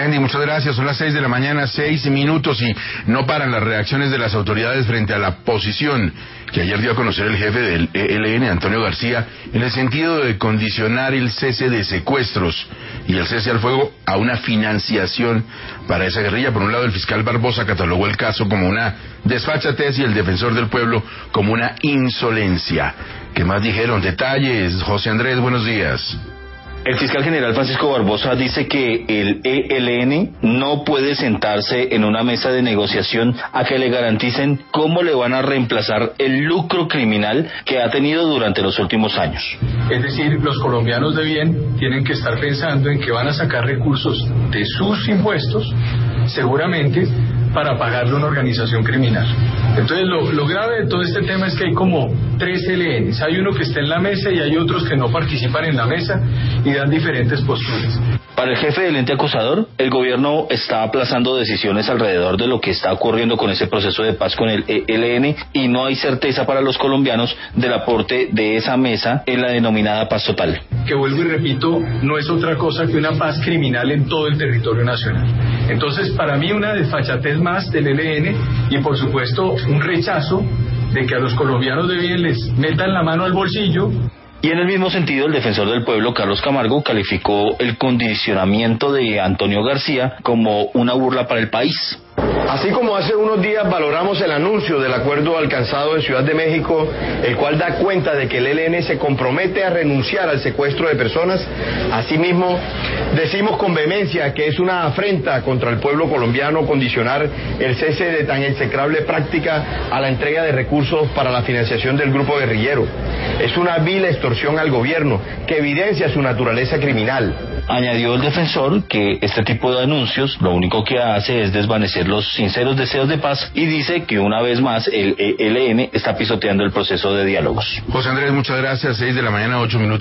Andy, muchas gracias. Son las 6 de la mañana, 6 minutos, y no paran las reacciones de las autoridades frente a la posición que ayer dio a conocer el jefe del ELN, Antonio García, en el sentido de condicionar el cese de secuestros y el cese al fuego a una financiación para esa guerrilla. Por un lado, el fiscal Barbosa catalogó el caso como una desfachatez y el defensor del pueblo como una insolencia. ¿Qué más dijeron? Detalles, José Andrés, buenos días. El fiscal general Francisco Barbosa dice que el ELN no puede sentarse en una mesa de negociación a que le garanticen cómo le van a reemplazar el lucro criminal que ha tenido durante los últimos años. Es decir, los colombianos de bien tienen que estar pensando en que van a sacar recursos de sus impuestos, seguramente, para pagarle a una organización criminal. Entonces, lo grave de todo este tema es que hay como 3 ELNs. Hay uno que está en la mesa y hay otros que no participan en la mesa y dan diferentes posturas. Para el jefe del ente acusador, el gobierno está aplazando decisiones alrededor de lo que está ocurriendo con ese proceso de paz con el ELN y no hay certeza para los colombianos del aporte de esa mesa en la denominada paz total. Que vuelvo y repito, no es otra cosa que una paz criminal en todo el territorio nacional. Entonces, para mí, una desfachatez más del ELN y, por supuesto, un rechazo de que a los colombianos de bien les metan la mano al bolsillo. Y en el mismo sentido, el defensor del pueblo, Carlos Camargo, calificó el condicionamiento de Antonio García como una burla para el país. Así como hace unos días valoramos el anuncio del acuerdo alcanzado en Ciudad de México, el cual da cuenta de que el ELN se compromete a renunciar al secuestro de personas, asimismo decimos con vehemencia que es una afrenta contra el pueblo colombiano condicionar el cese de tan execrable práctica a la entrega de recursos para la financiación del grupo guerrillero. Es una vil extorsión al gobierno que evidencia su naturaleza criminal. Añadió el defensor que este tipo de anuncios lo único que hace es desvanecer los sinceros deseos de paz y dice que una vez más el ELN está pisoteando el proceso de diálogos. José Andrés, muchas gracias. 6 de la mañana, 8 minutos.